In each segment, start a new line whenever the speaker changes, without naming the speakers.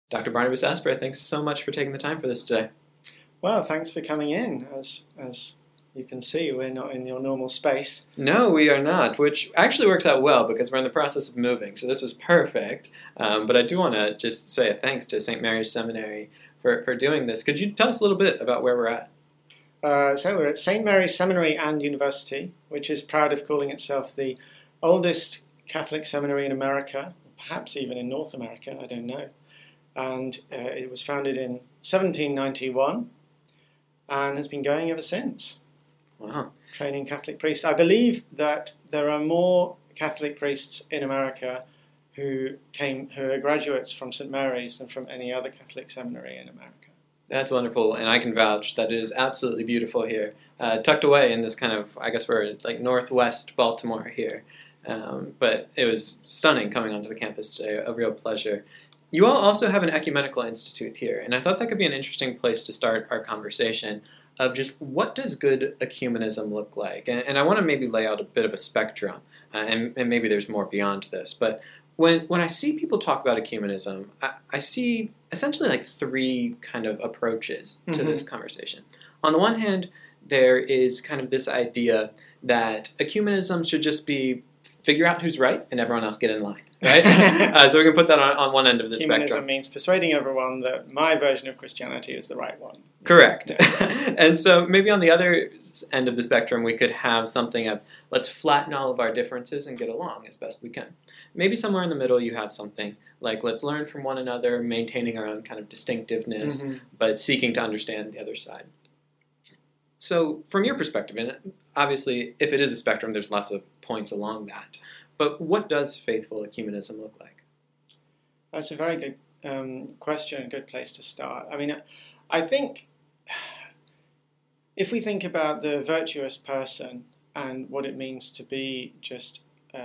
Dr. Barnabas Asper, thanks so much for taking the time for this today.
Well, thanks for coming in. As you can see, we're not in your normal space.
No, we are not, which actually works out well because we're in the process of moving, so this was perfect. But I do want to just say a thanks to St. Mary's Seminary for doing this. Could you tell us a little bit about where we're at?
So we're at St. Mary's Seminary and University, which is proud of calling itself the oldest Catholic seminary in America, perhaps even in North America, I don't know. And it was founded in 1791 and has been going ever since.
Wow.
Training Catholic priests. I believe that there are more Catholic priests in America who are graduates from St. Mary's than from any other Catholic seminary in America.
That's wonderful, and I can vouch that it is absolutely beautiful here, tucked away in this kind of, I guess we're like northwest Baltimore here. But it was stunning coming onto the campus today, a real pleasure. You all also have an ecumenical institute here, and I thought that could be an interesting place to start our conversation of just what does good ecumenism look like? And I want to maybe lay out a bit of a spectrum, and maybe there's more beyond this, but when I see people talk about ecumenism, I see essentially like three kind of approaches to this conversation. On the one hand, there is kind of this idea that ecumenism should just be figure out who's right and everyone else get in line, right? So we can put that on one end of the spectrum.
Ecumenism means persuading everyone that my version of Christianity is the right one.
Correct. And so maybe on the other end of the spectrum, we could have something of let's flatten all of our differences and get along as best we can. Maybe somewhere in the middle you have something like let's learn from one another, maintaining our own kind of distinctiveness, but seeking to understand the other side. So from your perspective, and obviously if it is a spectrum, there's lots of points along that, but what does faithful ecumenism look like?
That's a very good question, a good place to start. I mean, I think if we think about the virtuous person and what it means to be just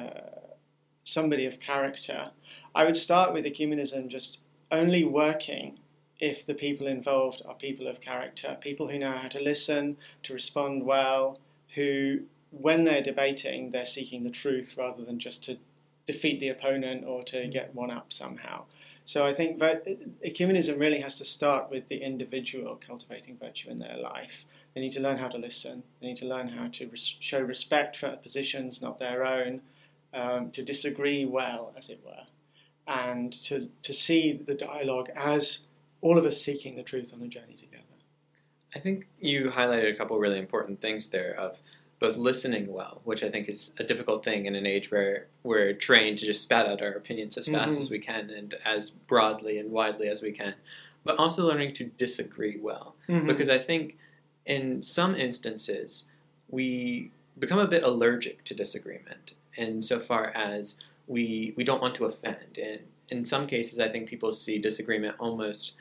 somebody of character, I would start with ecumenism just only working if the people involved are people of character, people who know how to listen, to respond well, who, when they're debating, they're seeking the truth rather than just to defeat the opponent or to get one up somehow. So I think that ecumenism really has to start with the individual cultivating virtue in their life. They need to learn how to listen. They need to learn how to show respect for positions not their own, to disagree well, as it were, and to see the dialogue as all of us seeking the truth on the journey together.
I think you highlighted a couple really important things there of both listening well, which I think is a difficult thing in an age where we're trained to just spat out our opinions as fast as we can and as broadly and widely as we can, but also learning to disagree well. Because I think in some instances we become a bit allergic to disagreement insofar as we don't want to offend. And in some cases I think people see disagreement almost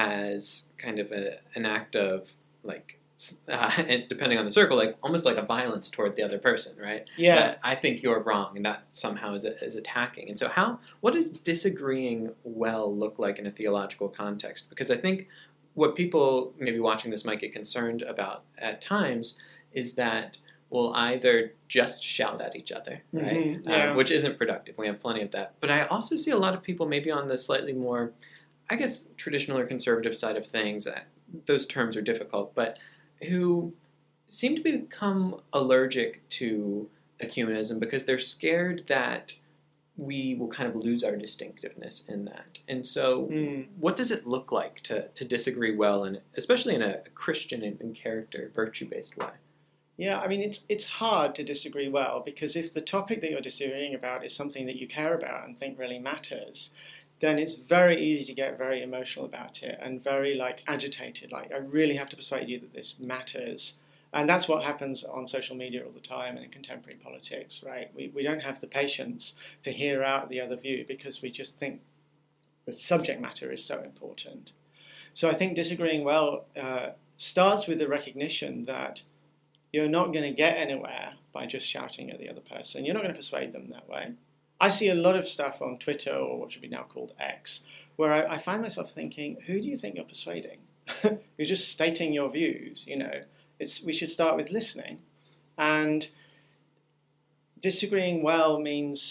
as kind of an act of like, and depending on the circle, like almost like a violence toward the other person, right?
Yeah.
That I think you're wrong, and that somehow is attacking. And so, what does disagreeing well look like in a theological context? Because I think what people maybe watching this might get concerned about at times is that we'll either just shout at each other, right?
Yeah.
Which isn't productive. We have plenty of that. But I also see a lot of people maybe on the slightly more, I guess, traditional or conservative side of things. Those terms are difficult, but who seem to become allergic to ecumenism because they're scared that we will kind of lose our distinctiveness in that. And so what does it look like to disagree well, and especially in a Christian and character, virtue-based way?
Yeah, I mean, it's hard to disagree well because if the topic that you're disagreeing about is something that you care about and think really matters, then it's very easy to get very emotional about it and very agitated. Like, I really have to persuade you that this matters. And that's what happens on social media all the time and in contemporary politics, right? We don't have the patience to hear out the other view because we just think the subject matter is so important. So I think disagreeing well starts with the recognition that you're not going to get anywhere by just shouting at the other person. You're not going to persuade them that way. I see a lot of stuff on Twitter, or what should be now called X, where I find myself thinking, who do you think you're persuading? You're just stating your views, We should start with listening. And disagreeing well means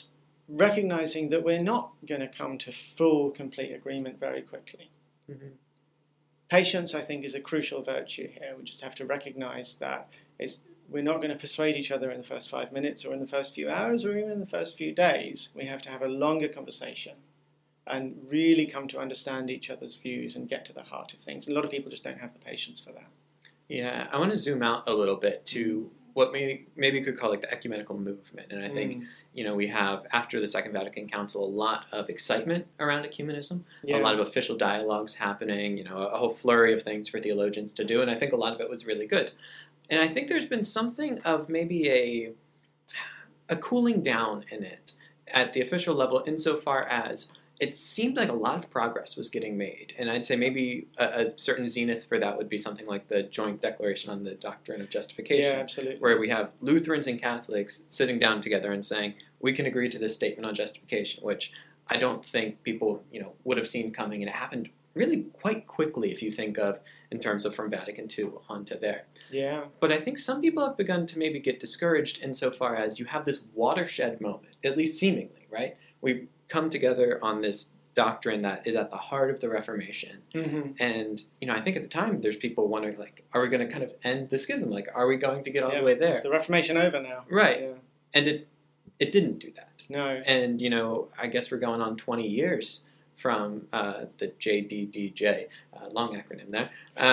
recognizing that we're not going to come to full, complete agreement very quickly.
Mm-hmm.
Patience, I think, is a crucial virtue here. We just have to recognize that we're not going to persuade each other in the first 5 minutes or in the first few hours or even in the first few days. We have to have a longer conversation and really come to understand each other's views and get to the heart of things. A lot of people just don't have the patience for that.
Yeah, I want to zoom out a little bit to what maybe you could call like the ecumenical movement. And I think, we have, after the Second Vatican Council, a lot of excitement around ecumenism, a lot of official dialogues happening, a whole flurry of things for theologians to do. And I think a lot of it was really good. And I think there's been something of maybe a cooling down in it at the official level insofar as it seemed like a lot of progress was getting made. And I'd say maybe a certain zenith for that would be something like the Joint Declaration on the Doctrine of Justification.
Yeah, absolutely.
Where we have Lutherans and Catholics sitting down together and saying, we can agree to this statement on justification, which I don't think people, would have seen coming. And it happened really quite quickly if you think of in terms of from Vatican II onto there.
Yeah.
But I think some people have begun to maybe get discouraged insofar as you have this watershed moment, at least seemingly, right? We come together on this doctrine that is at the heart of the Reformation.
Mm-hmm.
And, I think at the time there's people wondering, like, are we going to kind of end the schism? Like, are we going to get all the way there?
Is the Reformation over now?
Right.
Yeah.
And it didn't do that.
No.
And, I guess we're going on 20 years from the JDDJ, long acronym there.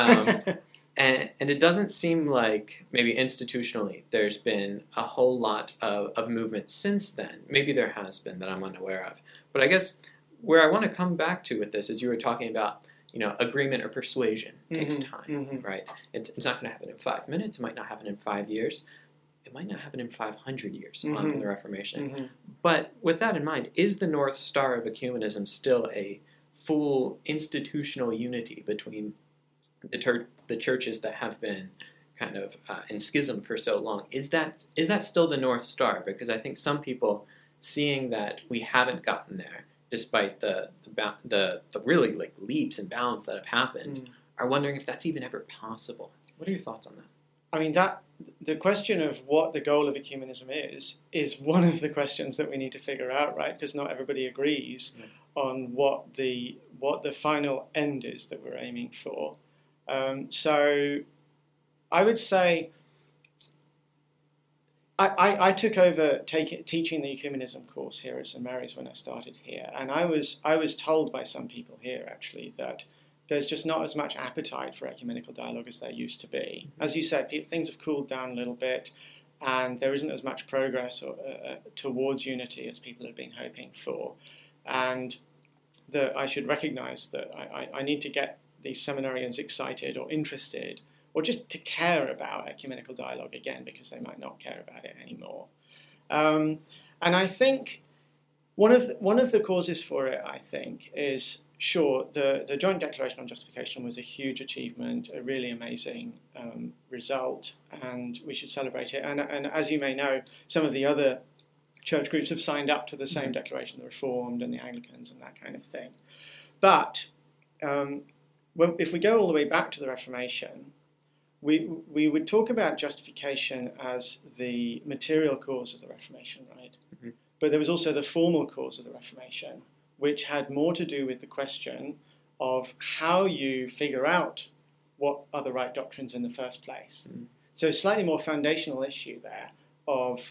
And it doesn't seem like maybe institutionally there's been a whole lot of movement since then. Maybe there has been that I'm unaware of. But I guess where I want to come back to with this is you were talking about, agreement or persuasion takes time, right? It's not going to happen in 5 minutes. It might not happen in 5 years. It might not happen in 500 years on from the Reformation. But with that in mind, is the North Star of ecumenism still a full institutional unity between the churches that have been kind of in schism for so long? Is that still the North Star? Because I think some people, seeing that we haven't gotten there, despite the really like leaps and bounds that have happened, are wondering if that's even ever possible. What are your thoughts on that?
I mean, the question of what the goal of ecumenism is one of the questions that we need to figure out, right? Because not everybody agrees on what the final end is that we're aiming for. So I would say I took over teaching the ecumenism course here at St Mary's when I started here, and I was told by some people here actually that there's just not as much appetite for ecumenical dialogue as there used to be. As you said, things have cooled down a little bit, and there isn't as much progress towards unity as people have been hoping for. And I should recognise that I need to get these seminarians excited or interested, or just to care about ecumenical dialogue again, because they might not care about it anymore. And I think one of the causes for it, I think, is sure the Joint Declaration on Justification was a huge achievement, a really amazing result, and we should celebrate it. And as you may know, some of the other church groups have signed up to the same declaration, the Reformed and the Anglicans and that kind of thing. But if we go all the way back to the Reformation, we would talk about justification as the material cause of the Reformation, right? Mm-hmm. But there was also the formal cause of the Reformation, which had more to do with the question of how you figure out what are the right doctrines in the first place. Mm-hmm. So a slightly more foundational issue there of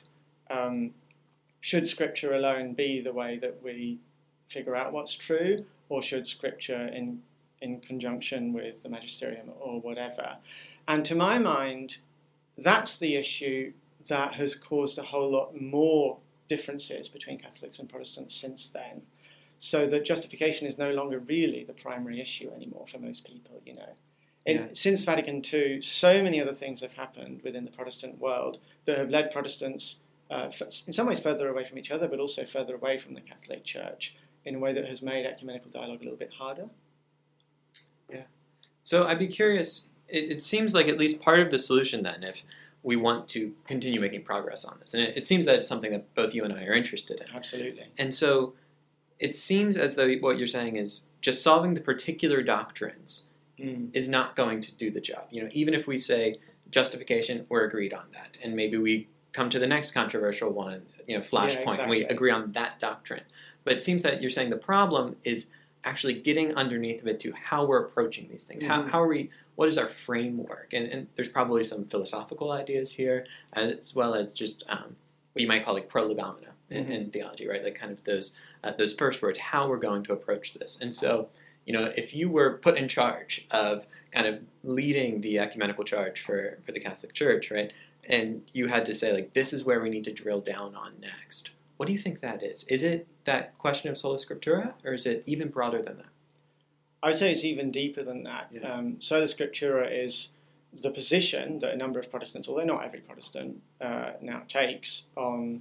should Scripture alone be the way that we figure out what's true, or should Scripture in conjunction with the magisterium or whatever? And to my mind, that's the issue that has caused a whole lot more differences between Catholics and Protestants since then, so that justification is no longer really the primary issue anymore for most people, Since Vatican II, so many other things have happened within the Protestant world that have led Protestants in some ways further away from each other, but also further away from the Catholic Church in a way that has made ecumenical dialogue a little bit harder.
Yeah. So I'd be curious, it seems like at least part of the solution then, if we want to continue making progress on this, and it seems that it's something that both you and I are interested in.
Absolutely.
And so it seems as though what you're saying is just solving the particular doctrines is not going to do the job. Even if we say justification, we're agreed on that, and maybe we come to the next controversial one, flashpoint, and we
exactly.
agree on that doctrine. But it seems that you're saying the problem is actually getting underneath of it to how we're approaching these things.
Mm-hmm.
How are we, what is our framework? And there's probably some philosophical ideas here, as well as just what you might call like prolegomena in theology, right? Like kind of those first words, how we're going to approach this. And so, if you were put in charge of kind of leading the ecumenical charge for the Catholic Church, right? And you had to say, like, this is where we need to drill down on next. What do you think that is? Is it that question of sola scriptura, or is it even broader than that?
I would say it's even deeper than that.
Yeah.
Sola scriptura is the position that a number of Protestants, although not every Protestant, now takes on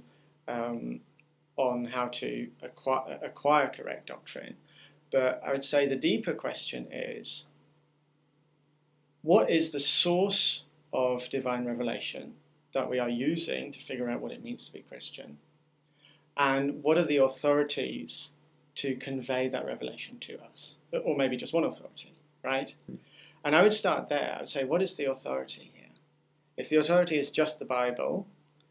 how to acquire correct doctrine. But I would say the deeper question is, what is the source of divine revelation that we are using to figure out what it means to be Christian? And what are the authorities to convey that revelation to us? Or maybe just one authority, right? And I would start there. I would say, what is the authority here? If the authority is just the Bible,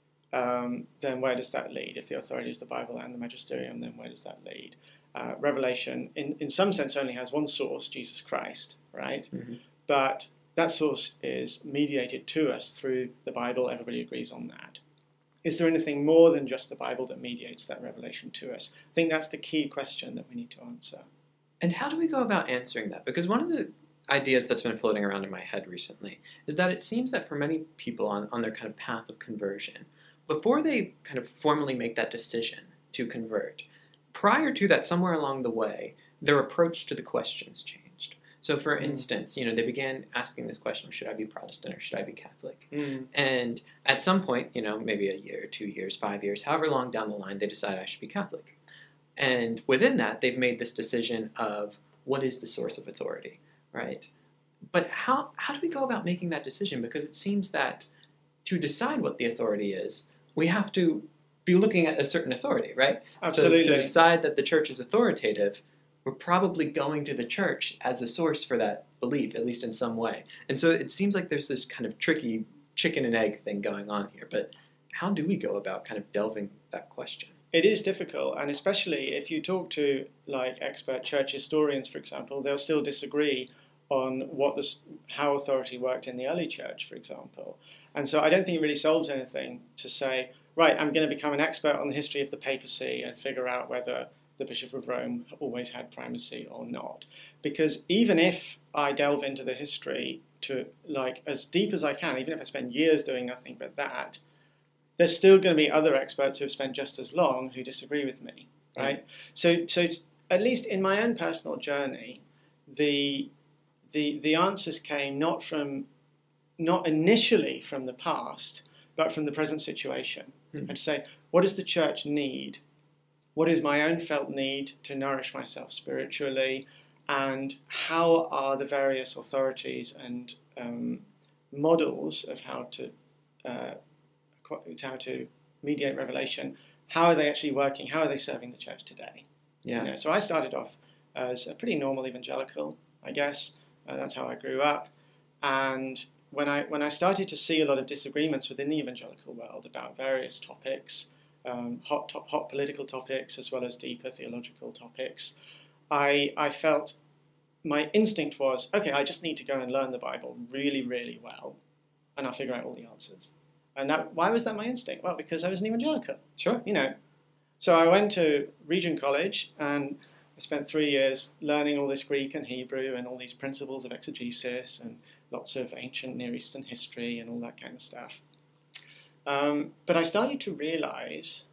then where does that lead? If the authority is the Bible and the magisterium, then where does that lead? Revelation, in some sense, only has one source, Jesus Christ, right? Mm-hmm. But that source is mediated to us through the Bible. Everybody agrees on that. Is there anything more than just the Bible that mediates that revelation to us? I think that's the key question that we need to answer.
And how do we go about answering that? Because one of the ideas that's been floating around in my head recently is that it seems that for many people on their kind of path of conversion, before they kind of formally make that decision to convert, prior to that, somewhere along the way, their approach to the questions changed. So for instance, they began asking this question, should I be Protestant or should I be Catholic? And at some point, maybe a year, 2 years, 5 years, however long down the line, they decide I should be Catholic. And within that, they've made this decision of what is the source of authority, right? But how do we go about making that decision? Because it seems that to decide what the authority is, we have to be looking at a certain authority, right?
Absolutely.
So to decide that the church is authoritative, we're probably going to the church as a source for that belief, at least in some way. And so it seems like there's this kind of tricky chicken and egg thing going on here. But how do we go about kind of delving that question?
It is difficult, and especially if you talk to like expert church historians, for example, they'll still disagree on how authority worked in the early church, for example. And so I don't think it really solves anything to say, right, I'm going to become an expert on the history of the papacy and figure out whether the Bishop of Rome always had primacy or not. Because even if I delve into the history to like as deep as I can, even if I spend years doing nothing but that, there's still going to be other experts who have spent just as long who disagree with me, right? So at least in my own personal journey, the answers came not initially from the past, but from the present situation. And to say, what does the church need? What is my own felt need to nourish myself spiritually? And how are the various authorities and models of how to mediate revelation, how are they actually working? How are they serving the church today?
Yeah.
So I started off as a pretty normal evangelical, I guess. That's how I grew up. And when I started to see a lot of disagreements within the evangelical world about various topics, hot political topics as well as deeper theological topics, I felt my instinct was, okay, I just need to go and learn the Bible really, really well, and I'll figure out all the answers. And why was that my instinct? Well, because I was an evangelical.
Sure.
So I went to Regent College and I spent 3 years learning all this Greek and Hebrew and all these principles of exegesis and lots of ancient Near Eastern history and all that kind of stuff. But I started to realize,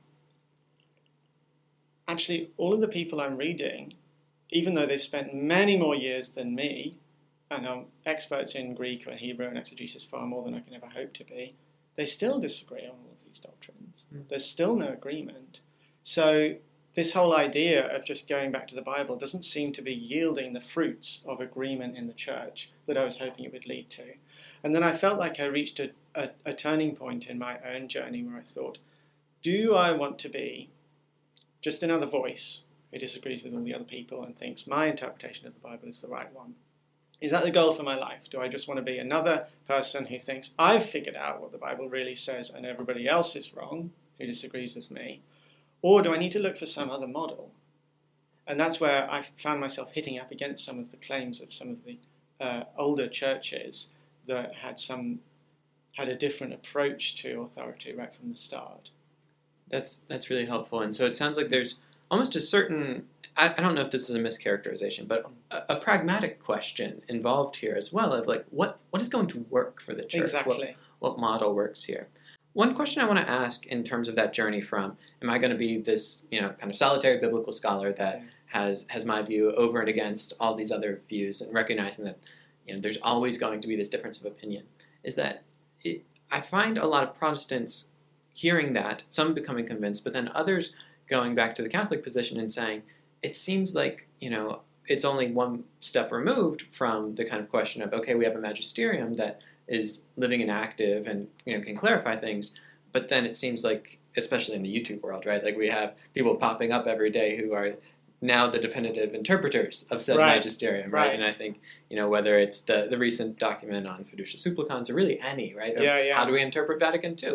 actually, all of the people I'm reading, even though they've spent many more years than me and are experts in Greek and Hebrew and exegesis far more than I can ever hope to be, they still disagree on all of these doctrines. There's still no agreement. So this whole idea of just going back to the Bible doesn't seem to be yielding the fruits of agreement in the church that I was hoping it would lead to. And then I felt like I reached a turning point in my own journey where I thought, do I want to be just another voice who disagrees with all the other people and thinks my interpretation of the Bible is the right one? Is that the goal for my life? Do I just want to be another person who thinks I've figured out what the Bible really says and everybody else is wrong, who disagrees with me? Or do I need to look for some other model? And that's where I found myself hitting up against some of the claims of some of the older churches that had a different approach to authority right from the start.
That's really helpful. And so it sounds like there's almost a certain, I don't know if this is a mischaracterization, but a pragmatic question involved here as well of like, what is going to work for the church?
Exactly.
What model works here? One question I want to ask in terms of that journey from, am I going to be this, kind of solitary biblical scholar that has my view over and against all these other views, and recognizing that, there's always going to be this difference of opinion, is that I find a lot of Protestants hearing that, some becoming convinced, but then others going back to the Catholic position and saying, it seems like, it's only one step removed from the kind of question of, okay, we have a magisterium that is living and active and, can clarify things, but then it seems like, especially in the YouTube world, right, like we have people popping up every day who are now the definitive interpreters of said magisterium, right? And I think, whether it's the recent document on Fiducia Supplicans or really any, right, of how do we interpret Vatican II,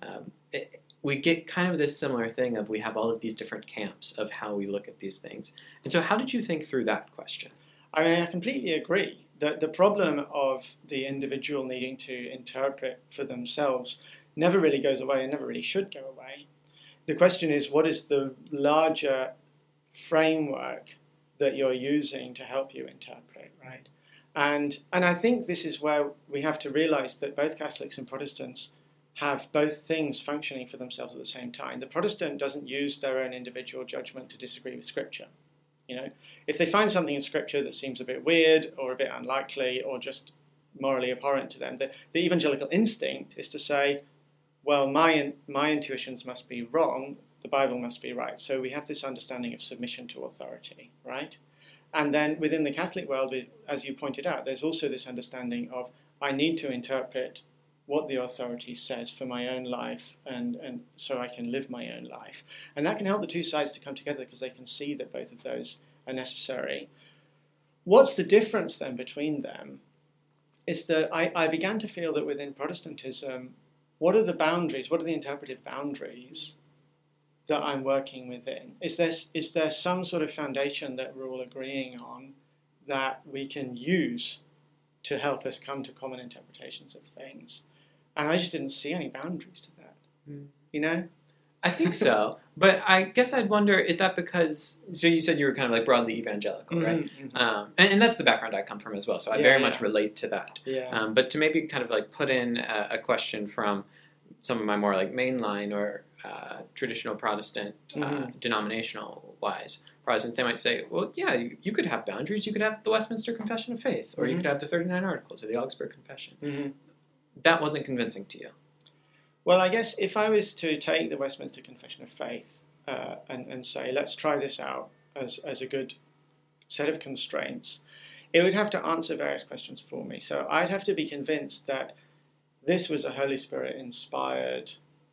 we get kind of this similar thing of we have all of these different camps of how we look at these things. And so how did you think through that question?
I mean, I completely agree. The problem of the individual needing to interpret for themselves never really goes away and never really should go away. The question is, what is the larger framework that you're using to help you interpret, right? And I think this is where we have to realize that both Catholics and Protestants have both things functioning for themselves at the same time. The Protestant doesn't use their own individual judgment to disagree with Scripture. If they find something in Scripture that seems a bit weird or a bit unlikely or just morally abhorrent to them, the evangelical instinct is to say, well, my intuitions must be wrong, the Bible must be right. So we have this understanding of submission to authority, right? And then within the Catholic world, as you pointed out, there's also this understanding of I need to interpret what the authority says for my own life and so I can live my own life. And that can help the two sides to come together because they can see that both of those are necessary. What's the difference then between them is that I began to feel that within Protestantism, what are the boundaries, what are the interpretive boundaries that I'm working within? Is there some sort of foundation that we're all agreeing on that we can use to help us come to common interpretations of things? And I just didn't see any boundaries to that,
I think so. But I guess I'd wonder, is that because, so you said you were kind of like broadly evangelical, right? Mm-hmm. And that's the background I come from as well, so I very much relate to that.
Yeah.
But to maybe kind of like put in a question from some of my more like mainline or traditional Protestant, denominational-wise Protestant, they might say, well, yeah, you could have boundaries. You could have the Westminster Confession of Faith, or you could have the 39 Articles or the Augsburg Confession. Mm-hmm. That wasn't convincing to you.
Well, I guess if I was to take the Westminster Confession of Faith and say, let's try this out as a good set of constraints, it would have to answer various questions for me. So I'd have to be convinced that this was a Holy Spirit-inspired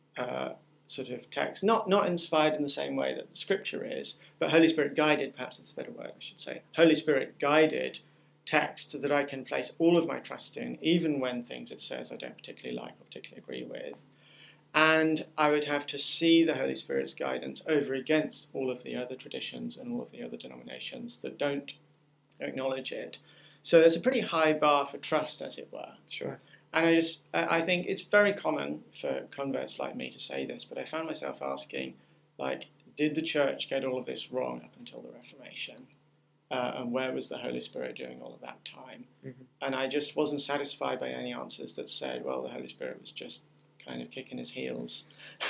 sort of text, not inspired in the same way that the Scripture is, but Holy Spirit-guided, perhaps that's a better word, I should say. Holy Spirit-guided text that I can place all of my trust in, even when things it says I don't particularly like or particularly agree with. And I would have to see the Holy Spirit's guidance over against all of the other traditions and all of the other denominations that don't acknowledge it. So there's a pretty high bar for trust, as it were.
Sure.
And I think it's very common for converts like me to say this, but I found myself asking, did the Church get all of this wrong up until the Reformation? And where was the Holy Spirit during all of that time? Mm-hmm. And I just wasn't satisfied by any answers that said, well, the Holy Spirit was just kind of kicking his heels,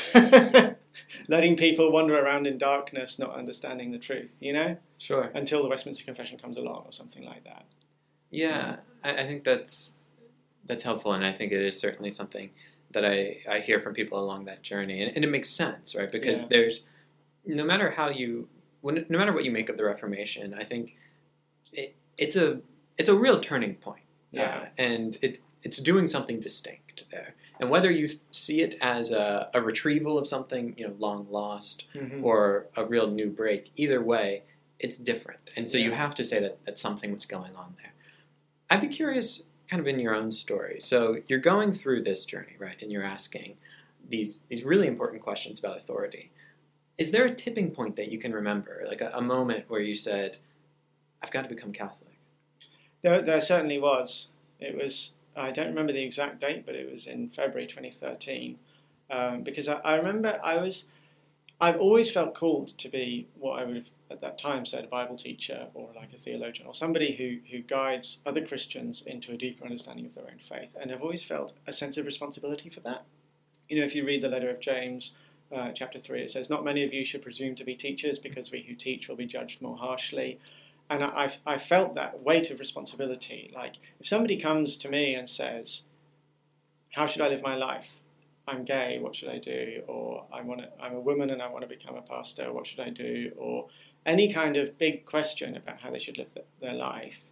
letting people wander around in darkness, not understanding the truth,
Sure.
Until the Westminster Confession comes along or something like that.
Yeah, I think that's helpful, and I think it is certainly something that I hear from people along that journey, and it makes sense, right? Because there's, no matter what you make of the Reformation, I think it's a real turning point, and it's doing something distinct there. And whether you see it as a retrieval of something long lost, or a real new break, either way, it's different. And so you have to say that something was going on there. I'd be curious, kind of in your own story. So you're going through this journey, right? And you're asking these really important questions about authority. Is there a tipping point that you can remember, like a moment where you said, I've got to become Catholic?
There certainly was. It was, I don't remember the exact date, but it was in February 2013. Because I remember I've always felt called to be what I would have at that time said a Bible teacher or like a theologian or somebody who guides other Christians into a deeper understanding of their own faith. And I've always felt a sense of responsibility for that. You know, if you read the letter of James, chapter 3, it says, "Not many of you should presume to be teachers, because we who teach will be judged more harshly." And I felt that weight of responsibility. Like, if somebody comes to me and says, "How should I live my life? I'm gay, what should I do?" Or I'm a woman and I want to become a pastor, what should I do? Or any kind of big question about how they should live their life,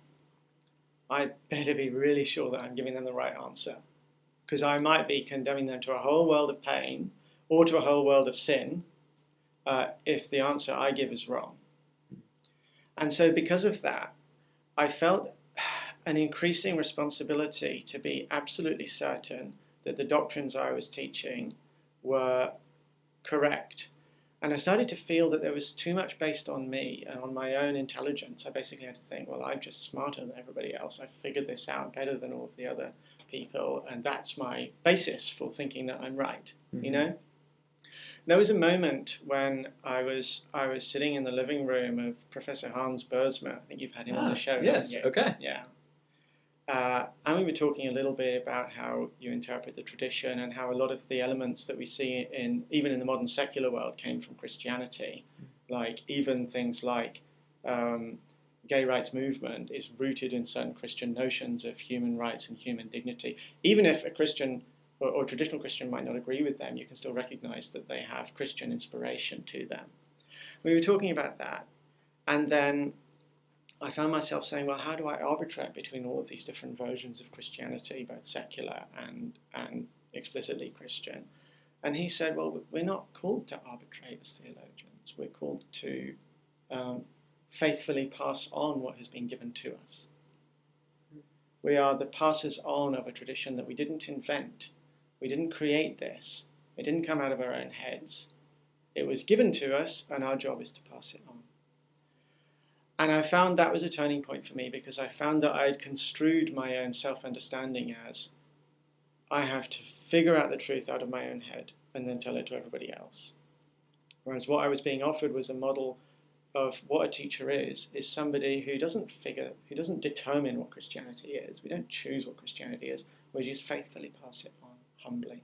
I better be really sure that I'm giving them the right answer. Because I might be condemning them to a whole world of pain or to a whole world of sin if the answer I give is wrong. And so because of that, I felt an increasing responsibility to be absolutely certain that the doctrines I was teaching were correct. And I started to feel that there was too much based on me and on my own intelligence. I basically had to think, well, I'm just smarter than everybody else. I figured this out better than all of the other people, and that's my basis for thinking that I'm right, you know? There was a moment when I was sitting in the living room of Professor Hans Boersma. I think you've had him on the show.
Yes, okay.
Yeah. And we were talking a little bit about how you interpret the tradition and how a lot of the elements that we see even in the modern secular world came from Christianity. Like even things like gay rights movement is rooted in certain Christian notions of human rights and human dignity. Even if a Christian or traditional Christian might not agree with them, you can still recognize that they have Christian inspiration to them. We were talking about that, and then I found myself saying, well, how do I arbitrate between all of these different versions of Christianity, both secular and explicitly Christian? And he said, well, we're not called to arbitrate as theologians. We're called to faithfully pass on what has been given to us. We are the passers on of a tradition that we didn't invent. We didn't create this. It didn't come out of our own heads. It was given to us, and our job is to pass it on. And I found that was a turning point for me, because I found that I had construed my own self-understanding as I have to figure out the truth out of my own head and then tell it to everybody else. Whereas what I was being offered was a model of what a teacher is somebody who doesn't determine what Christianity is. We don't choose what Christianity is. We just faithfully pass it on humbly.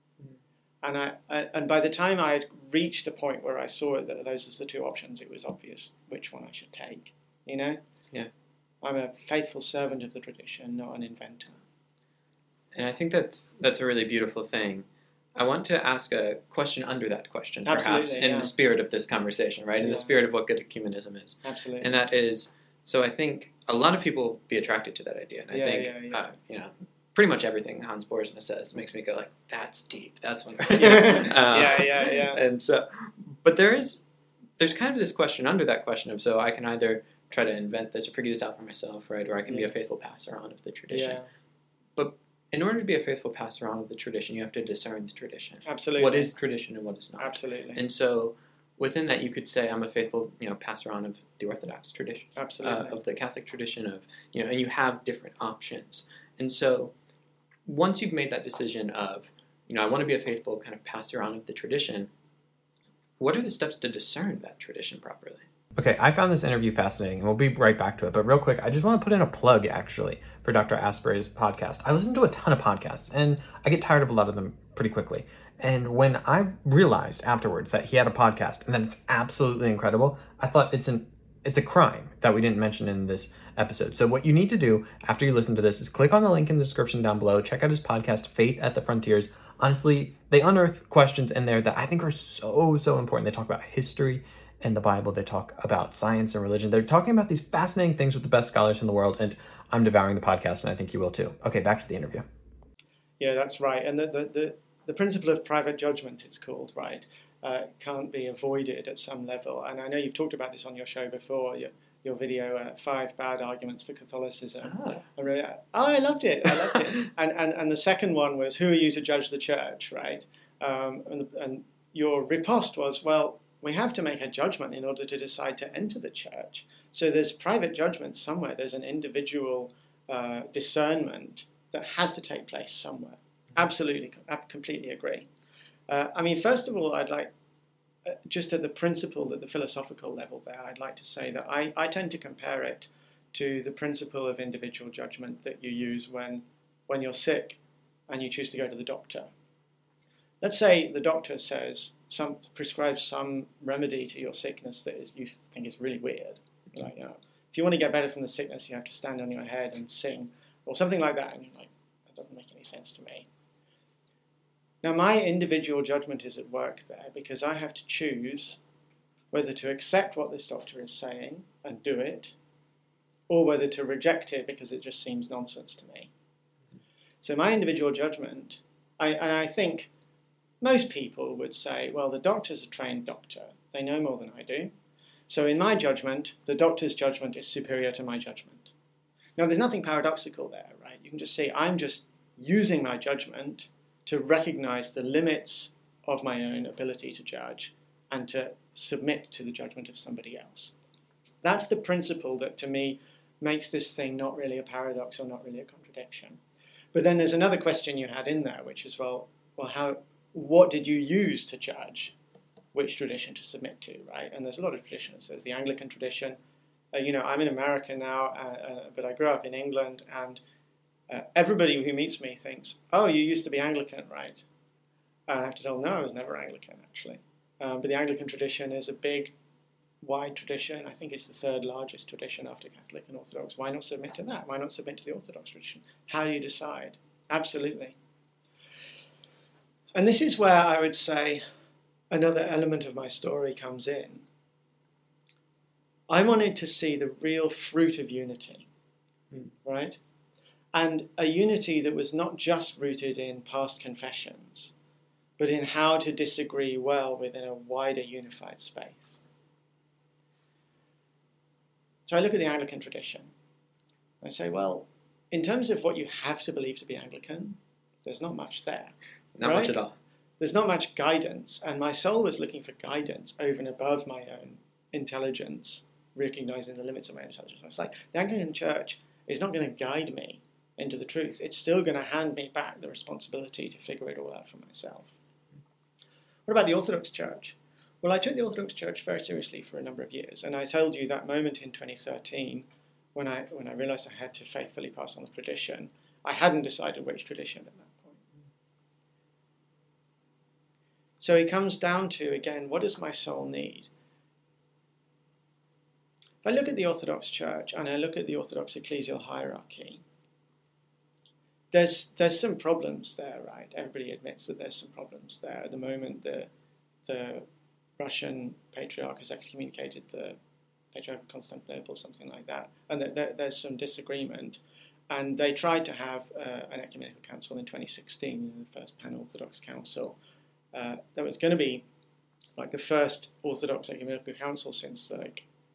And by the time I had reached a point where I saw that those as the two options, it was obvious which one I should take. You know?
Yeah.
I'm a faithful servant of the tradition, not an inventor.
And I think that's a really beautiful thing. I want to ask a question under that question, perhaps, in the spirit of this conversation, right? In the spirit of what good ecumenism is.
Absolutely.
And that is, so I think a lot of people be attracted to that idea. And I think, pretty much everything Hans Boersma says makes me go like, that's deep. That's one. And so, but there's kind of this question under that question of, so I can either try to invent this or figure this out for myself, right? Or I can be a faithful passer on of the tradition.
Yeah.
But in order to be a faithful passer on of the tradition, you have to discern the tradition.
Absolutely.
What is tradition and what is not.
Absolutely.
And so within that, you could say I'm a faithful, passer on of the Orthodox tradition.
Absolutely.
Of the Catholic tradition of, and you have different options. And so once you've made that decision of, I want to be a faithful kind of passer on of the tradition, what are the steps to discern that tradition properly? Okay, I found this interview fascinating, and we'll be right back to it. But real quick, I just want to put in a plug, actually, for Dr. Asprey's podcast. I listen to a ton of podcasts, and I get tired of a lot of them pretty quickly. And when I realized afterwards that he had a podcast and that it's absolutely incredible, I thought it's a crime that we didn't mention in this episode. So what you need to do after you listen to this is click on the link in the description down below, check out his podcast, Faith at the Frontiers. Honestly, they unearth questions in there that I think are so, so important. They talk about history and the Bible. They talk about science and religion. They're talking about these fascinating things with the best scholars in the world, and I'm devouring the podcast, and I think you will too. Okay, back to the interview.
Yeah, that's right. And the principle of private judgment, it's called, right, can't be avoided at some level. And I know you've talked about this on your show before. your video, 5 Bad Arguments for Catholicism.
Ah.
I loved it. And the second one was, who are you to judge the church, right? And your riposte was, well, we have to make a judgment in order to decide to enter the church. So there's private judgment somewhere. There's an individual discernment that has to take place somewhere. Absolutely, I completely agree. I mean, first of all, I'd like, just at the principle, at the philosophical level there, I'd like to say that I tend to compare it to the principle of individual judgment that you use when you're sick and you choose to go to the doctor. Let's say the doctor prescribes some remedy to your sickness that you think is really weird. Like, if you want to get better from the sickness, you have to stand on your head and sing, or something like that. And you're like, that doesn't make any sense to me. Now, my individual judgment is at work there because I have to choose whether to accept what this doctor is saying and do it, or whether to reject it because it just seems nonsense to me. So my individual judgment, I think most people would say, well, the doctor's a trained doctor. They know more than I do. So in my judgment, the doctor's judgment is superior to my judgment. Now, there's nothing paradoxical there, right? You can just say, I'm just using my judgment to recognize the limits of my own ability to judge and to submit to the judgment of somebody else. That's the principle that, to me, makes this thing not really a paradox or not really a contradiction. But then there's another question you had in there, which is, what did you use to judge which tradition to submit to, right? And there's a lot of traditions. There's the Anglican tradition. I'm in America now, but I grew up in England, and everybody who meets me thinks, oh, you used to be Anglican, right? And I have to tell them, no, I was never Anglican, actually. But the Anglican tradition is a big, wide tradition. I think it's the third largest tradition after Catholic and Orthodox. Why not submit to that? Why not submit to the Orthodox tradition? How do you decide? Absolutely. And this is where I would say another element of my story comes in. I wanted to see the real fruit of unity, right? And a unity that was not just rooted in past confessions, but in how to disagree well within a wider unified space. So I look at the Anglican tradition. I say, well, in terms of what you have to believe to be Anglican, there's not much there.
Not much at all.
There's not much guidance, and my soul was looking for guidance over and above my own intelligence, recognizing the limits of my intelligence. I was like, the Anglican Church is not going to guide me into the truth. It's still going to hand me back the responsibility to figure it all out for myself. What about the Orthodox Church? Well, I took the Orthodox Church very seriously for a number of years, and I told you that moment in 2013 when I realized I had to faithfully pass on the tradition. I hadn't decided which tradition at that point. So it comes down to, again, what does my soul need? If I look at the Orthodox Church and I look at the Orthodox ecclesial hierarchy, there's some problems there, right? Everybody admits that there's some problems there. At the moment, the Russian Patriarch has excommunicated the Patriarch of Constantinople, something like that, and there's some disagreement. And they tried to have an ecumenical council in 2016, the first Pan-Orthodox Council. That was going to be like the first Orthodox ecumenical council since the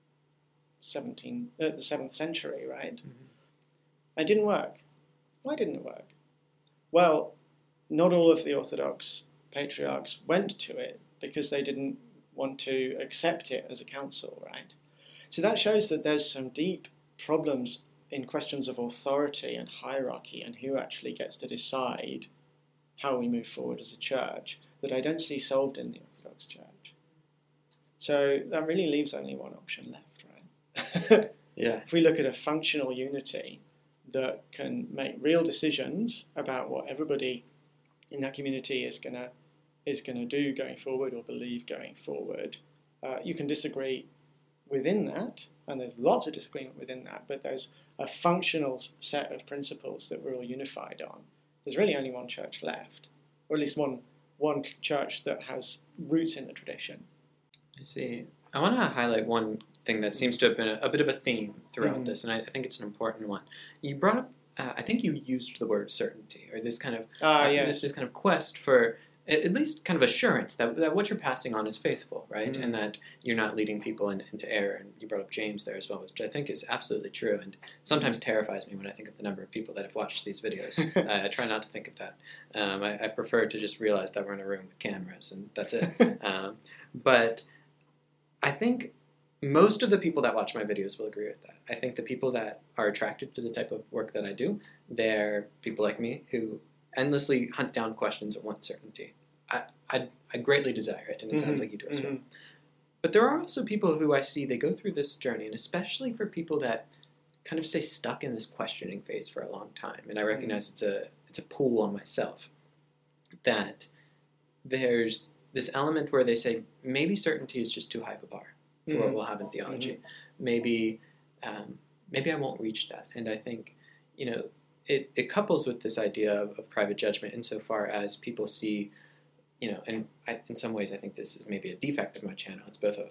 7th century, right? Mm-hmm. It didn't work. Why didn't it work? Well, not all of the Orthodox patriarchs went to it because they didn't want to accept it as a council, right? So that shows that there's some deep problems in questions of authority and hierarchy and who actually gets to decide how we move forward as a church that I don't see solved in the Orthodox Church. So that really leaves only one option left, right?
Yeah.
If we look at a functional unity that can make real decisions about what everybody in that community is going to do going forward or believe going forward, you can disagree within that, and there's lots of disagreement within that, but there's a functional set of principles that we're all unified on. There's really only one church left, or at least one church that has roots in the tradition.
I see. I want to highlight one thing that seems to have been a bit of a theme throughout this, and I think it's an important one. You brought up, I think you used the word certainty, or this kind of this kind of quest for at least kind of assurance that what you're passing on is faithful, right?
Mm.
And that you're not leading people into error. And you brought up James there as well, which I think is absolutely true, and sometimes terrifies me when I think of the number of people that have watched these videos. I try not to think of that. I prefer to just realize that we're in a room with cameras, and that's it. But I think most of the people that watch my videos will agree with that. I think the people that are attracted to the type of work that I do, they're people like me who endlessly hunt down questions and want certainty. I greatly desire it, and it sounds like you do as well. But there are also people who I see, they go through this journey, and especially for people that kind of stay stuck in this questioning phase for a long time, and I recognize it's a pull on myself, that there's this element where they say, maybe certainty is just too high of a bar for what we'll have in theology. Maybe I won't reach that. And I think, it couples with this idea of private judgment insofar as people see, and in some ways I think this is maybe a defect of my channel. It's both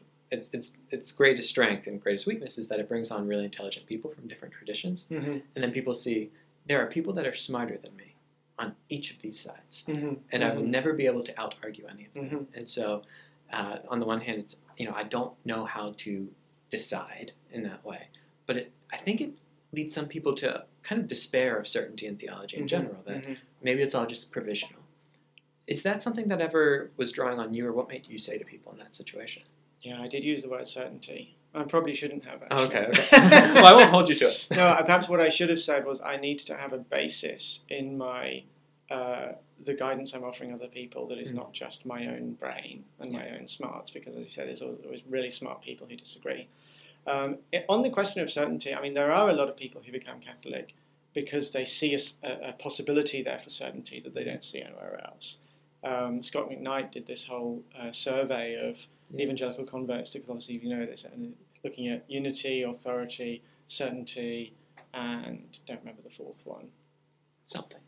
its greatest strength and greatest weakness is that it brings on really intelligent people from different traditions. And then people see there are people that are smarter than me on each of these sides. And I will never be able to out-argue any of them. And so on the one hand, it's, I don't know how to decide in that way. But I think it leads some people to kind of despair of certainty in theology in general, that maybe it's all just provisional. Is that something that ever was drawing on you, or what might you say to people in that situation?
Yeah, I did use the word certainty. I probably shouldn't have, actually.
Oh, okay. Well, I won't hold you to it.
No, perhaps what I should have said was I need to have a basis in my the guidance I'm offering other people that is not just my own brain and my own smarts, because, as you said, there's always really smart people who disagree. On the question of certainty, I mean, there are a lot of people who become Catholic because they see a possibility there for certainty that they don't see anywhere else. Scott McKnight did this whole survey of evangelical converts to Catholicism, you know this, and looking at unity, authority, certainty, and don't remember the fourth one.
Something.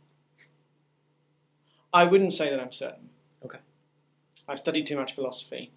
I wouldn't say that I'm certain.
Okay.
I've studied too much philosophy.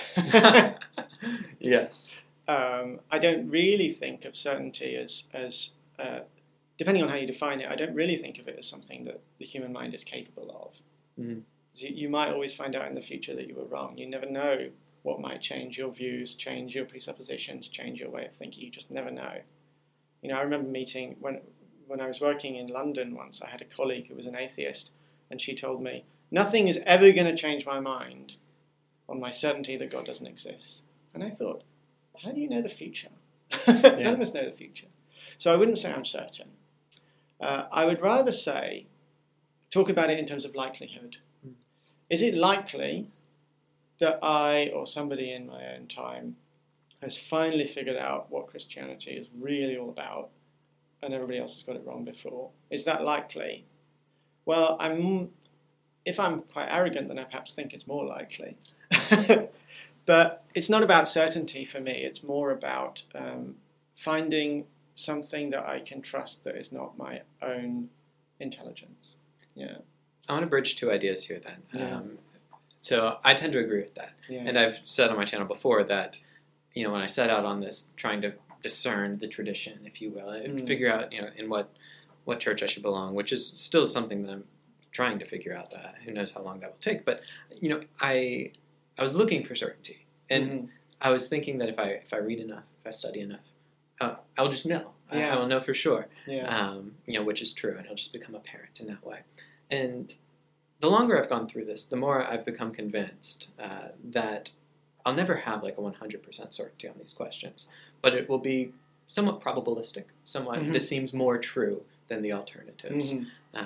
Yes.
I don't really think of certainty as depending on how you define it, I don't really think of it as something that the human mind is capable of. You might always find out in the future that you were wrong. You never know what might change your views, change your presuppositions, change your way of thinking. You just never know. I remember meeting, when I was working in London once, I had a colleague who was an atheist, and she told me, nothing is ever going to change my mind on my certainty that God doesn't exist. And I thought, how do you know the future? None of us know the future. So I wouldn't say I'm certain. I would rather talk about it in terms of likelihood. Is it likely that I or somebody in my own time has finally figured out what Christianity is really all about and everybody else has got it wrong before? Is that likely? Well, if I'm quite arrogant, then I perhaps think it's more likely. But it's not about certainty for me. It's more about finding something that I can trust that is not my own intelligence. Yeah.
I want to bridge two ideas here then. So I tend to agree with that. And I've said on my channel before that, when I set out on this, trying to discern the tradition, if you will, and figure out, in what church I should belong, which is still something that I'm trying to figure out. Who knows how long that will take. But, I was looking for certainty. And I was thinking that if I read enough, if I study enough, I'll just know. I will know for sure, which is true, and it'll just become apparent in that way. And the longer I've gone through this, the more I've become convinced that I'll never have like a 100% certainty on these questions, but it will be somewhat probabilistic, this seems more true than the alternatives.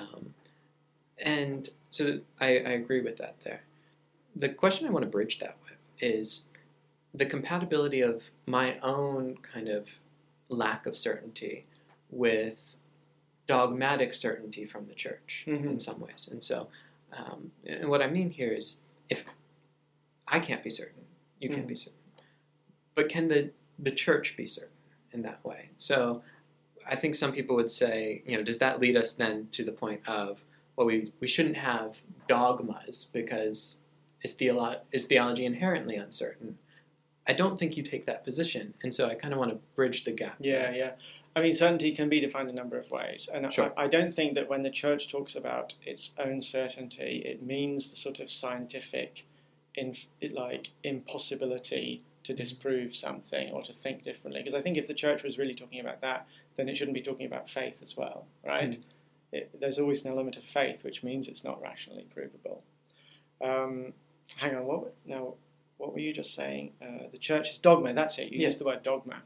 And so I agree with that there. The question I want to bridge that with is the compatibility of my own kind of lack of certainty with dogmatic certainty from the church in some ways. And so, and what I mean here is, if I can't be certain, you can't be certain, but can the church be certain in that way? So I think some people would say, does that lead us then to the point of, well, we shouldn't have dogmas because is theology inherently uncertain? I don't think you take that position, and so I kind of want to bridge the gap.
Yeah, yeah. I mean, certainty can be defined a number of ways, and
Sure.
I don't think that when the church talks about its own certainty, it means the sort of scientific, impossibility to disprove something or to think differently. Because I think if the church was really talking about that, then it shouldn't be talking about faith as well, right? There's always an element of faith, which means it's not rationally provable. Hang on, what were you just saying? The church's dogma, that's it. You used the word dogma.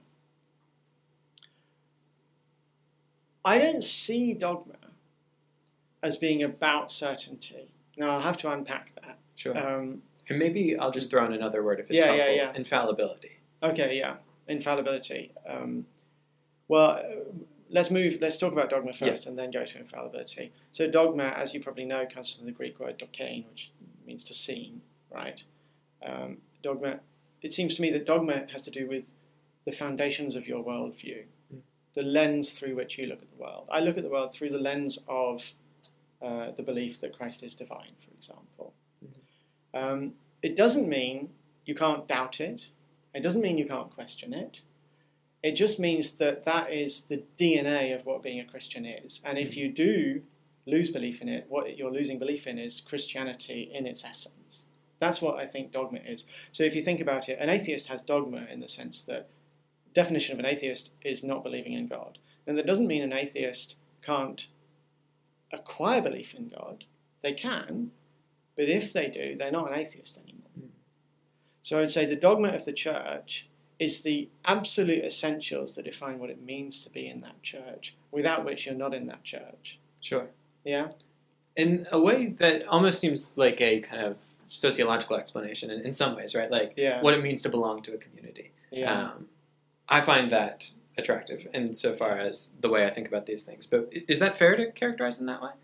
I don't see dogma as being about certainty. Now, I'll have to unpack that.
Sure. And maybe I'll just throw in another word if it's helpful. Yeah. Infallibility.
Okay, yeah. Infallibility. Well, let's talk about dogma first and then go to infallibility. So dogma, as you probably know, comes from the Greek word dokein, which means to seem, right? Dogma, it seems to me that dogma has to do with the foundations of your worldview, the lens through which you look at the world. I look at the world through the lens of the belief that Christ is divine, for example. It doesn't mean you can't doubt it. It doesn't mean you can't question it. It just means that that is the DNA of what being a Christian is. And if you do lose belief in it, what you're losing belief in is Christianity in its essence. That's what I think dogma is. So if you think about it, an atheist has dogma in the sense that definition of an atheist is not believing in God. And that doesn't mean an atheist can't acquire belief in God. They can, but if they do, they're not an atheist anymore. So I'd say the dogma of the church is the absolute essentials that define what it means to be in that church, without which you're not in that church.
Sure.
Yeah?
In a way that almost seems like a kind of sociological explanation in some ways, right? Like what it means to belong to a community.
Yeah.
I find that attractive insofar as the way I think about these things. But is that fair to characterize in that way?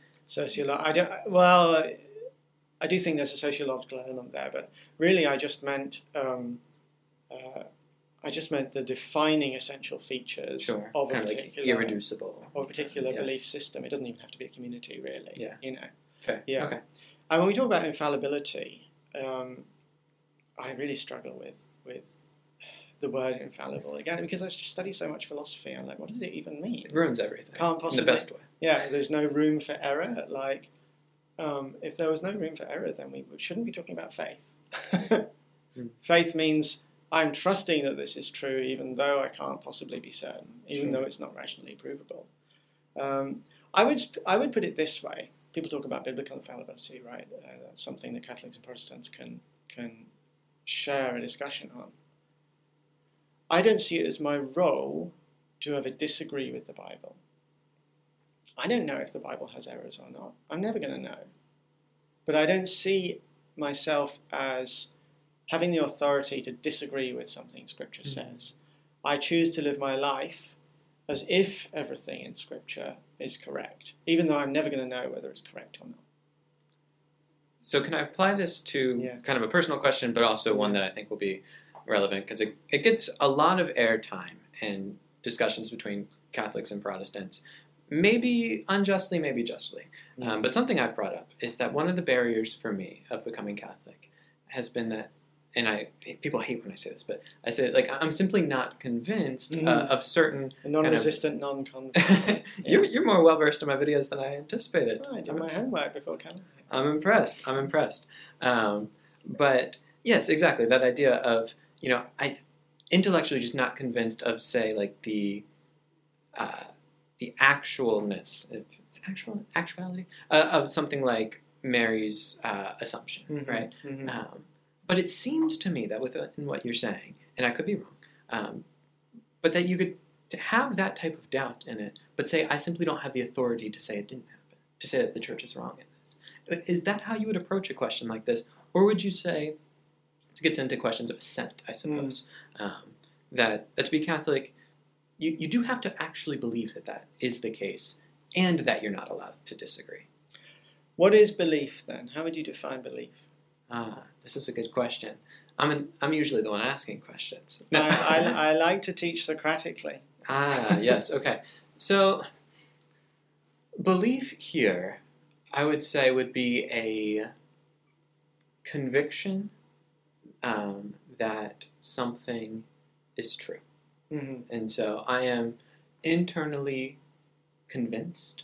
I do think there's a sociological element there, but really I just meant the defining essential features of a particular,
irreducible,
or a particular belief system. It doesn't even have to be a community, really.
Yeah.
You know.
Fair.
Yeah.
Okay.
And when we talk about infallibility, I really struggle with the word infallible again because I just study so much philosophy. I'm like, what does it even mean?
It ruins everything.
Can't possibly.
In the best way.
Yeah. There's no room for error. Like, if there was no room for error, then we shouldn't be talking about faith. Faith means I'm trusting that this is true, even though I can't possibly be certain, even though it's not rationally provable. I would put it this way. People talk about biblical infallibility, right? That's something that Catholics and Protestants can share a discussion on. I don't see it as my role to ever disagree with the Bible. I don't know if the Bible has errors or not. I'm never going to know. But I don't see myself as having the authority to disagree with something Scripture says. I choose to live my life as if everything in Scripture is correct, even though I'm never going to know whether it's correct or not.
So can I apply this to kind of a personal question, but also one that I think will be relevant, because it gets a lot of airtime in discussions between Catholics and Protestants, maybe unjustly, maybe justly. But something I've brought up is that one of the barriers for me of becoming Catholic has been that, and people hate when I say this, but I say, like, I'm simply not convinced of certain...
A non-resistant, non-convinced.
You're more well-versed in my videos than I anticipated.
Oh, I did my homework before coming.
I'm impressed. But, yes, exactly, that idea of, I intellectually just not convinced of, say, like, the actualness, actuality of something like Mary's Assumption, right? But it seems to me that within what you're saying, and I could be wrong, but that you could have that type of doubt in it, but say, I simply don't have the authority to say it didn't happen, to say that the church is wrong in this. Is that how you would approach a question like this? Or would you say, this gets into questions of assent, I suppose, that to be Catholic, you do have to actually believe that is the case, and that you're not allowed to disagree.
What is belief, then? How would you define belief?
This is a good question. I'm usually the one asking questions.
No. I like to teach Socratically.
Yes, okay. So, belief here, I would say, would be a conviction that something is true.
Mm-hmm.
And so I am internally convinced,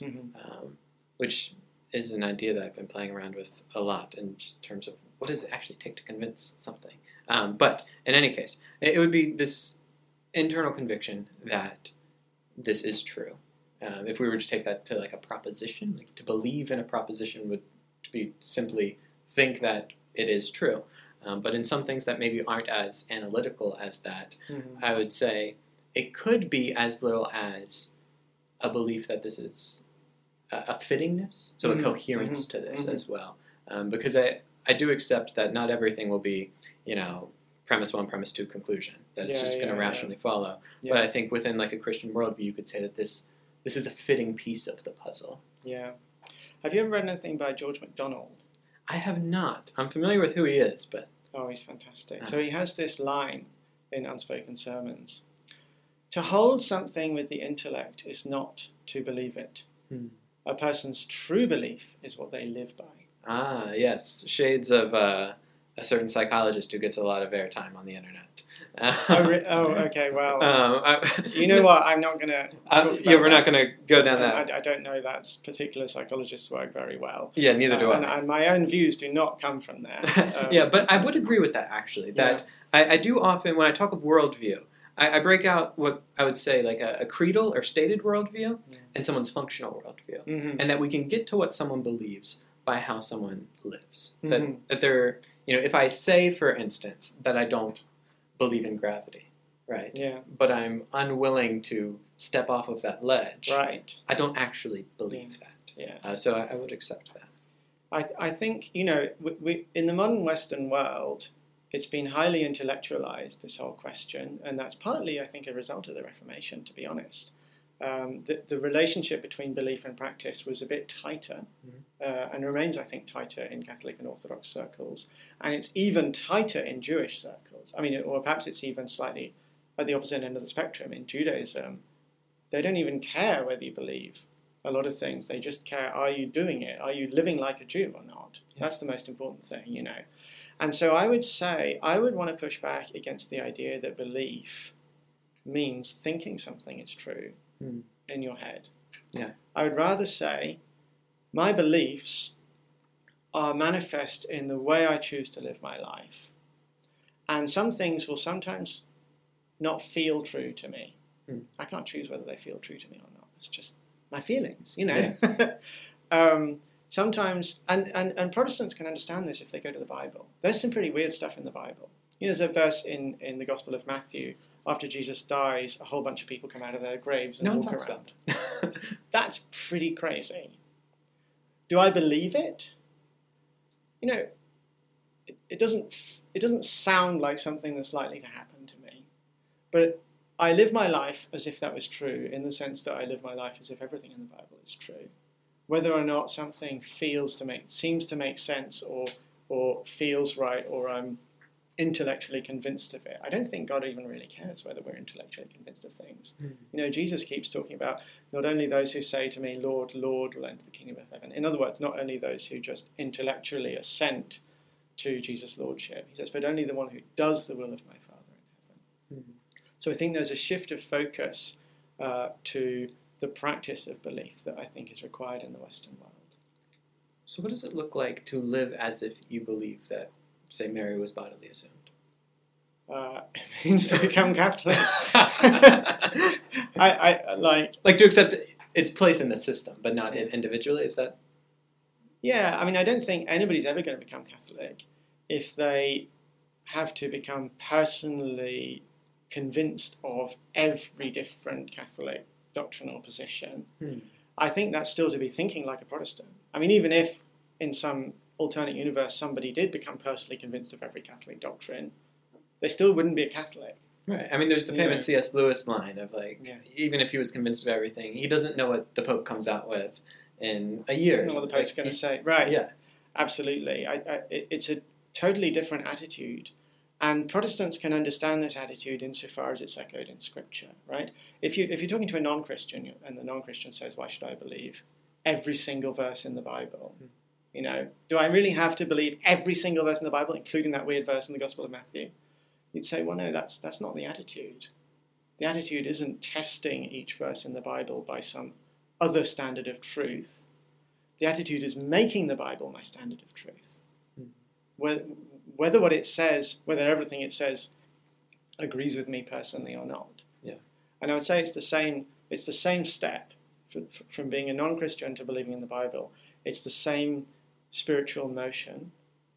which is an idea that I've been playing around with a lot in just terms of what does it actually take to convince something. But in any case, it would be this internal conviction that this is true. If we were to take that to like a proposition, like to believe in a proposition would be simply think that it is true. But in some things that maybe aren't as analytical as that, I would say it could be as little as a belief that this is a fittingness, so a coherence to this as well. Because I do accept that not everything will be, premise 1, premise 2, conclusion, that it's just going to rationally follow. Yeah. But I think within like a Christian worldview, you could say that this is a fitting piece of the puzzle.
Yeah. Have you ever read anything by George MacDonald?
I have not. I'm familiar with who he is, but...
Oh, he's fantastic. So he has this line in Unspoken Sermons. To hold something with the intellect is not to believe it. A person's true belief is what they live by.
Ah, yes. Shades of a certain psychologist who gets a lot of airtime on the internet.
Okay, well, you know what, I'm not going to talk about
we're not going to go down that.
I don't know that particular psychologist's work very well.
Yeah, neither do I.
And my own views do not come from there.
Yeah, but I would agree with that, actually. That I do often, when I talk of worldview, I break out what I would say like a creedal or stated worldview and someone's functional worldview. And that we can get to what someone believes by how someone lives. That they're, if I say, for instance, that I don't believe in gravity, right?
Yeah.
But I'm unwilling to step off of that ledge.
Right.
I don't actually believe that.
Yeah.
So I would accept that.
I think, we, in the modern Western world, it's been highly intellectualized, this whole question, and that's partly, I think, a result of the Reformation, to be honest. The relationship between belief and practice was a bit tighter, and remains, I think, tighter in Catholic and Orthodox circles, and it's even tighter in Jewish circles. I mean, or perhaps it's even slightly at the opposite end of the spectrum. In Judaism, they don't even care whether you believe a lot of things. They just care, are you doing it? Are you living like a Jew or not? Yeah. That's the most important thing, And so I would say, I would want to push back against the idea that belief means thinking something is true in your head.
Yeah.
I would rather say, my beliefs are manifest in the way I choose to live my life. And some things will sometimes not feel true to me. I can't choose whether they feel true to me or not. It's just my feelings, Yeah. Sometimes, and Protestants can understand this if they go to the Bible. There's some pretty weird stuff in the Bible. There's a verse in the Gospel of Matthew, after Jesus dies, a whole bunch of people come out of their graves and walk around. That's pretty crazy. Do I believe it? It doesn't sound like something that's likely to happen to me. But I live my life as if that was true, in the sense that I live my life as if everything in the Bible is true. Whether or not something seems to make sense or feels right, or I'm intellectually convinced of it. I don't think God even really cares whether we're intellectually convinced of things. Jesus keeps talking about not only those who say to me, Lord, Lord, will enter the kingdom of heaven. In other words, not only those who just intellectually assent to Jesus' lordship. He says, but only the one who does the will of my Father in heaven. So I think there's a shift of focus to the practice of belief that I think is required in the Western world.
So what does it look like to live as if you believe that, say, Mary was bodily assumed?
It means to become Catholic. I
like to accept its place in the system, but not individually. Is that?
Yeah, I mean, I don't think anybody's ever going to become Catholic if they have to become personally convinced of every different Catholic doctrinal position. I think that's still to be thinking like a Protestant. I mean, even if in some alternate universe somebody did become personally convinced of every Catholic doctrine, they still wouldn't be a Catholic.
Right. I mean, there's the famous C.S. Lewis line of even if he was convinced of everything, he doesn't know what the Pope comes out with in a year.
You know what the Pope's going to say. Right. Yeah. Absolutely. It's a totally different attitude. And Protestants can understand this attitude insofar as it's echoed in Scripture, right? If you're talking to a non-Christian and the non-Christian says, why should I believe every single verse in the Bible? Do I really have to believe every single verse in the Bible, including that weird verse in the Gospel of Matthew? you'd say, well, no, that's not the attitude. The attitude isn't testing each verse in the Bible by some other standard of truth. The attitude is making the Bible my standard of truth. Whether what it says, whether everything it says agrees with me personally or not.
Yeah.
And I would say it's the same step from being a non-Christian to believing in the Bible. It's the same spiritual motion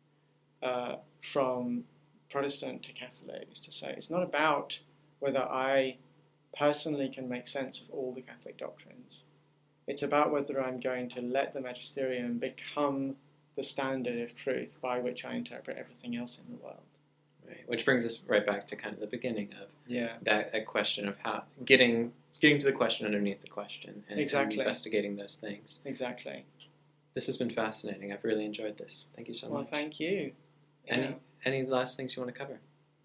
from Protestant to Catholic, is to say it's not about whether I personally can make sense of all the Catholic doctrines. It's about whether I'm going to let the magisterium become the standard of truth by which I interpret everything else in the world.
Right. Which brings us right back to kind of the beginning of
Yeah.
that question of how getting to the question underneath the question and
Exactly.
investigating those things.
Exactly.
This has been fascinating. I've really enjoyed this. Thank you so much.
Well, thank you.
Any last things you want to cover?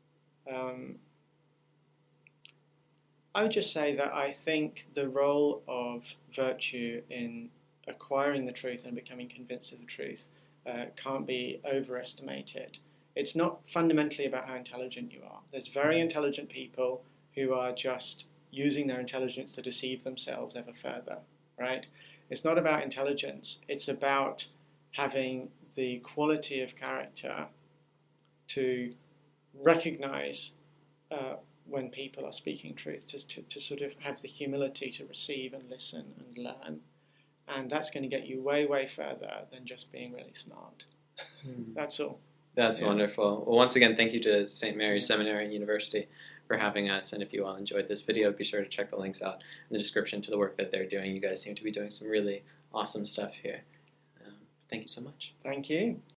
I would just say that I think the role of virtue in acquiring the truth and becoming convinced of the truth can't be overestimated. It's not fundamentally about how intelligent you are. There's very intelligent people who are just using their intelligence to deceive themselves ever further, right? It's not about intelligence. It's about having the quality of character to recognize when people are speaking truth, to sort of have the humility to receive and listen and learn. And that's going to get you way, way further than just being really smart. That's all.
That's wonderful. Well, once again, thank you to St. Mary's Seminary and University for having us. And if you all enjoyed this video, be sure to check the links out in the description to the work that they're doing. You guys seem to be doing some really awesome stuff here. Thank you so much.
Thank you.